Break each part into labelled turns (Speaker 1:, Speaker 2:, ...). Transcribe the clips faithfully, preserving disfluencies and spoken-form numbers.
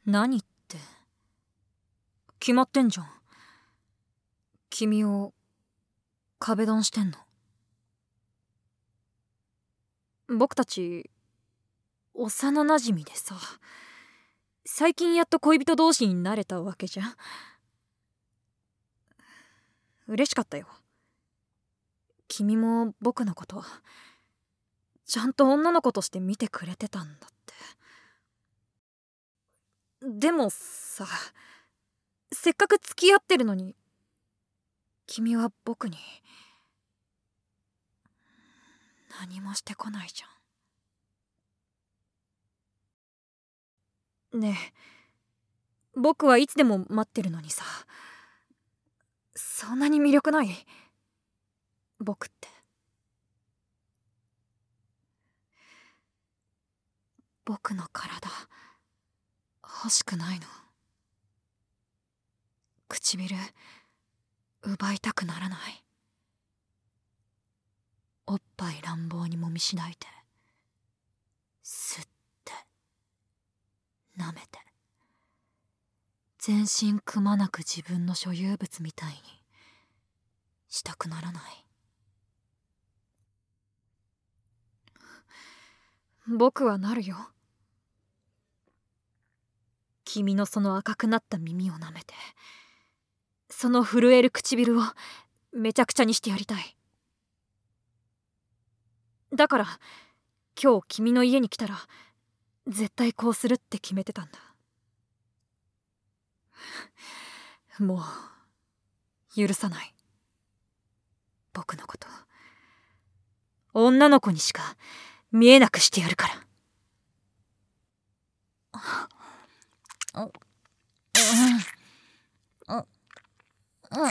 Speaker 1: 何って、決まってんじゃん。君を壁ドンしてんの。僕たち幼馴染でさ、最近やっと恋人同士になれたわけじゃん。嬉しかったよ。君も僕のことちゃんと女の子として見てくれてたんだって。でもさ、せっかく付き合ってるのに君は僕に何もしてこないじゃん。ねえ、僕はいつでも待ってるのにさ、そんなに魅力ない？僕って。僕の体欲しくないの？唇奪いたくならない？おっぱい乱暴にもみしないで吸って舐めて、全身くまなく自分の所有物みたいにしたくならない？僕はなるよ。君のその赤くなった耳を舐めて、その震える唇をめちゃくちゃにしてやりたい。だから今日君の家に来たら絶対こうするって決めてたんだ。もう許さない。僕のこと女の子にしか見えなくしてやるから。うんうんうん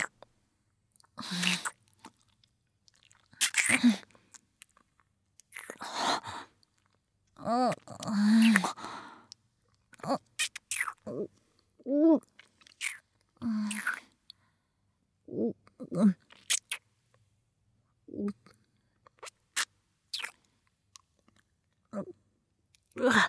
Speaker 1: うわ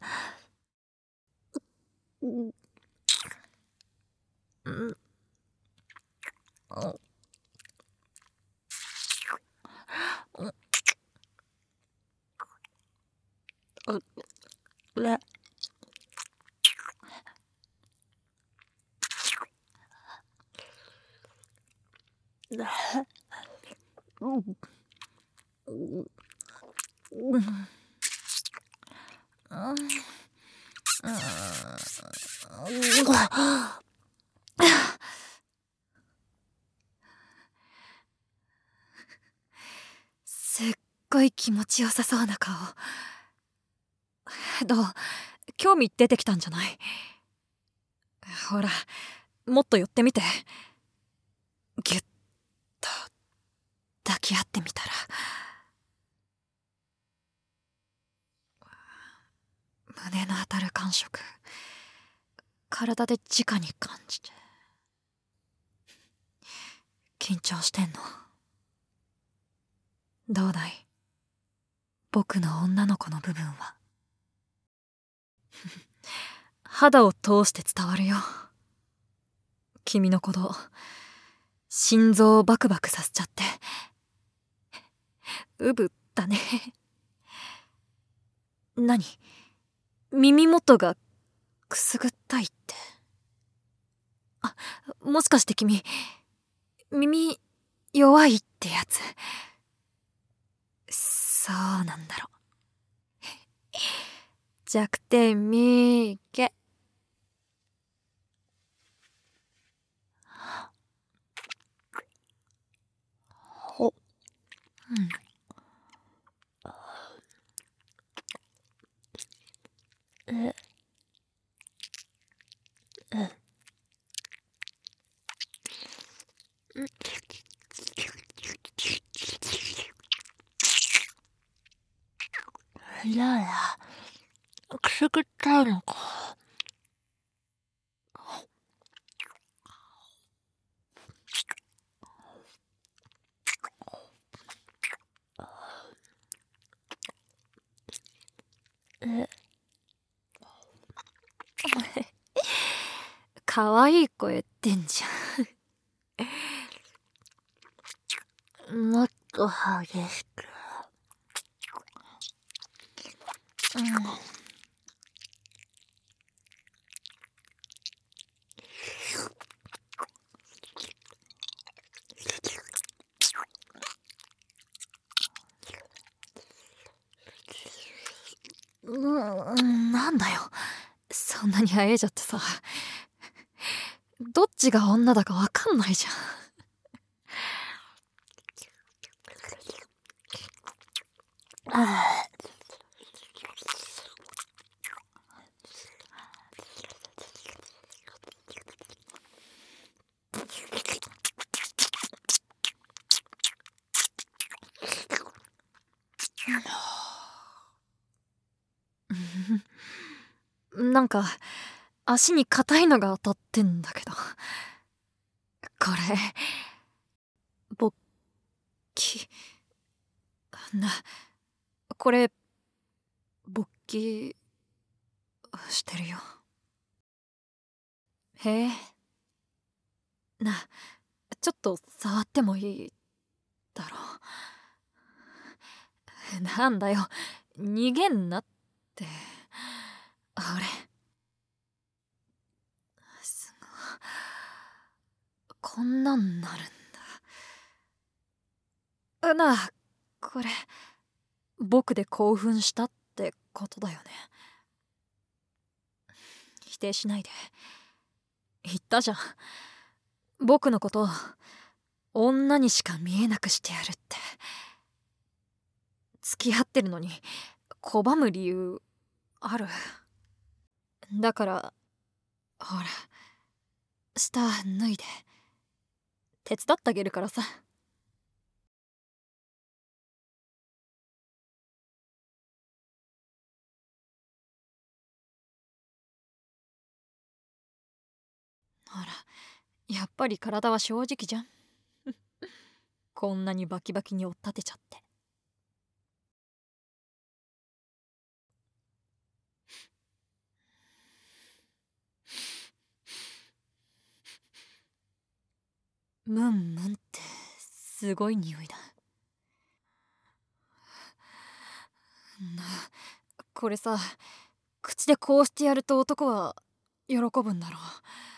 Speaker 1: すっごい気持ちよさそうな顔。どう？興味出てきたんじゃない？ほら、もっと寄ってみて。ギュッと抱き合ってみたら。胸の当たる感触、体で直に感じて。緊張してんの？どうだい？僕の女の子の部分は。肌を通して伝わるよ。君の鼓動、心臓をバクバクさせちゃって。うぶだね。何？耳元がくすぐったいって。あ、もしかして君、耳弱いってやつ？そうなんだろ。弱点みーけ。ほ。うん。え。え。じゃあ、くすぐったいのか。え。 可愛い声出んじゃん。もっと激しく。うん、うん、なんだよ。そんなにあえいじゃってさ。どっちが女だかわかんないじゃん。なんか足に硬いのが当たってんだけど、これ勃起な、これ勃起してるよ。へえ、な、ちょっと触ってもいいだろう。なんだよ、逃げんなって。あれ、すごい、こんなんなるんだ。なあ、これ僕で興奮したってことだよね。否定しないで。言ったじゃん、僕のこと女にしか見えなくしてやるって。付き合ってるのに拒む理由ある？だからほら、下脱いで手伝ってあげるからさ。ほら、やっぱり体は正直じゃん。こんなにバキバキに追っ立てちゃって。ムンムンってすごい匂いだな。これさ、口でこうしてやると男は喜ぶんだろう。